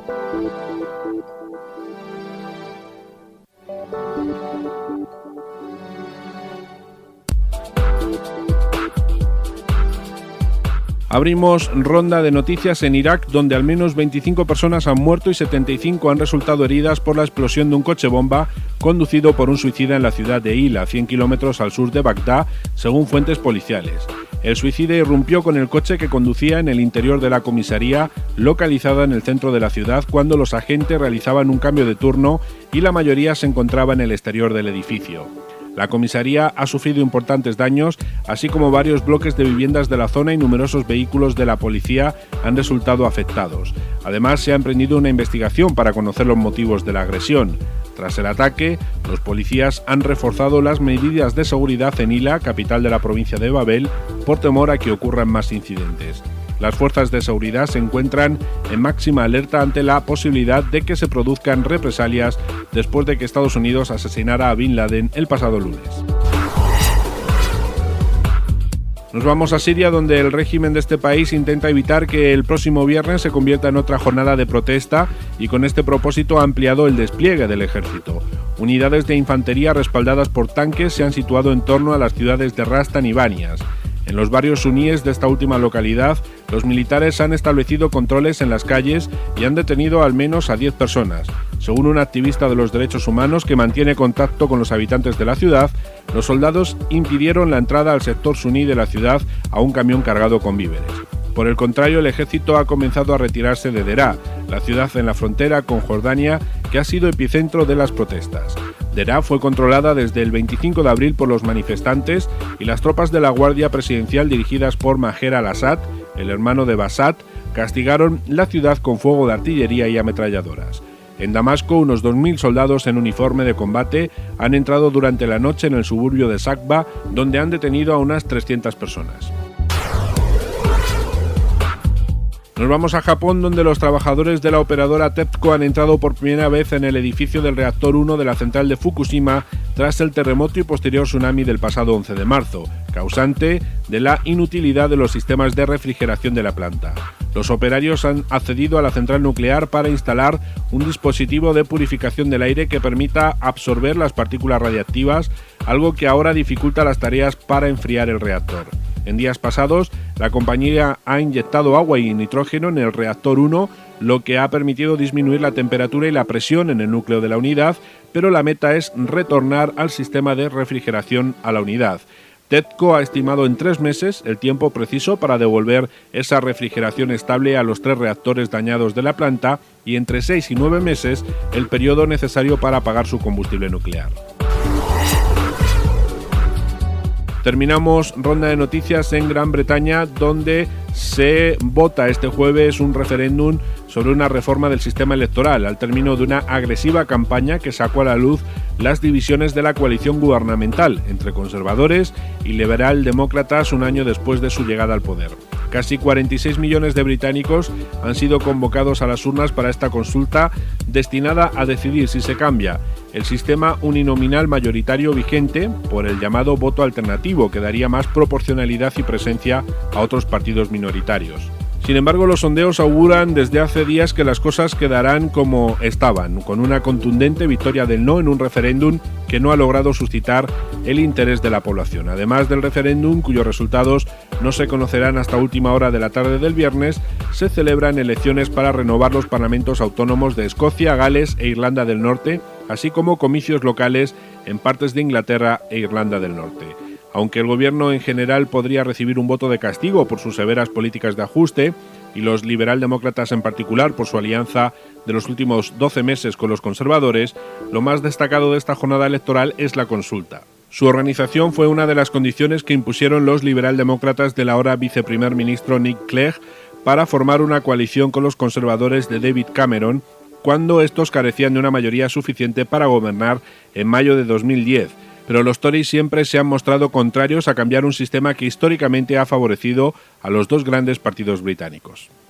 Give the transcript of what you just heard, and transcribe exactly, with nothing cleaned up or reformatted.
Abrimos ronda de noticias en Irak, donde al menos veinticinco personas han muerto y setenta y cinco han resultado heridas por la explosión de un coche bomba conducido por un suicida en la ciudad de Hila, cien kilómetros al sur de Bagdad, según fuentes policiales. El suicida irrumpió con el coche que conducía en el interior de la comisaría, localizada en el centro de la ciudad, cuando los agentes realizaban un cambio de turno y la mayoría se encontraba en el exterior del edificio. La comisaría ha sufrido importantes daños, así como varios bloques de viviendas de la zona y numerosos vehículos de la policía han resultado afectados. Además, se ha emprendido una investigación para conocer los motivos de la agresión. Tras el ataque, los policías han reforzado las medidas de seguridad en Hila, capital de la provincia de Babel, por temor a que ocurran más incidentes. Las fuerzas de seguridad se encuentran en máxima alerta ante la posibilidad de que se produzcan represalias después de que Estados Unidos asesinara a Bin Laden el pasado lunes. Nos vamos a Siria, donde el régimen de este país intenta evitar que el próximo viernes se convierta en otra jornada de protesta y con este propósito ha ampliado el despliegue del ejército. Unidades de infantería respaldadas por tanques se han situado en torno a las ciudades de Rastan y Banias. En los barrios suníes de esta última localidad, los militares han establecido controles en las calles y han detenido al menos a diez personas. Según un activista de los derechos humanos que mantiene contacto con los habitantes de la ciudad, los soldados impidieron la entrada al sector suní de la ciudad a un camión cargado con víveres. Por el contrario, el ejército ha comenzado a retirarse de Deraa, la ciudad en la frontera con Jordania que ha sido epicentro de las protestas. Deraa fue controlada desde el veinticinco de abril por los manifestantes y las tropas de la Guardia Presidencial dirigidas por Maher al-Assad, el hermano de Bassat, castigaron la ciudad con fuego de artillería y ametralladoras. En Damasco, unos dos mil soldados en uniforme de combate han entrado durante la noche en el suburbio de Sakba, donde han detenido a unas trescientas personas. Nos vamos a Japón, donde los trabajadores de la operadora TEPCO han entrado por primera vez en el edificio del reactor uno de la central de Fukushima tras el terremoto y posterior tsunami del pasado once de marzo, causante de la inutilidad de los sistemas de refrigeración de la planta. Los operarios han accedido a la central nuclear para instalar un dispositivo de purificación del aire que permita absorber las partículas radiactivas, algo que ahora dificulta las tareas para enfriar el reactor. En días pasados, la compañía ha inyectado agua y nitrógeno en el reactor uno, lo que ha permitido disminuir la temperatura y la presión en el núcleo de la unidad, pero la meta es retornar al sistema de refrigeración a la unidad. TEPCO ha estimado en tres meses el tiempo preciso para devolver esa refrigeración estable a los tres reactores dañados de la planta y entre seis y nueve meses el periodo necesario para apagar su combustible nuclear. Terminamos ronda de noticias en Gran Bretaña, donde se vota este jueves un referéndum sobre una reforma del sistema electoral, al término de una agresiva campaña que sacó a la luz las divisiones de la coalición gubernamental entre conservadores y liberal-demócratas un año después de su llegada al poder. Casi cuarenta y seis millones de británicos han sido convocados a las urnas para esta consulta destinada a decidir si se cambia el sistema uninominal mayoritario vigente por el llamado voto alternativo, que daría más proporcionalidad y presencia a otros partidos minoritarios. Sin embargo, los sondeos auguran desde hace días que las cosas quedarán como estaban, con una contundente victoria del no en un referéndum que no ha logrado suscitar el interés de la población. Además del referéndum, cuyos resultados no se conocerán hasta última hora de la tarde del viernes, se celebran elecciones para renovar los parlamentos autónomos de Escocia, Gales e Irlanda del Norte, así como comicios locales en partes de Inglaterra e Irlanda del Norte. Aunque el gobierno en general podría recibir un voto de castigo por sus severas políticas de ajuste, y los liberaldemócratas en particular por su alianza de los últimos doce meses con los conservadores, lo más destacado de esta jornada electoral es la consulta. Su organización fue una de las condiciones que impusieron los liberaldemócratas del ahora viceprimer ministro Nick Clegg para formar una coalición con los conservadores de David Cameron, cuando estos carecían de una mayoría suficiente para gobernar en mayo de dos mil diez. Pero los Tories siempre se han mostrado contrarios a cambiar un sistema que históricamente ha favorecido a los dos grandes partidos británicos.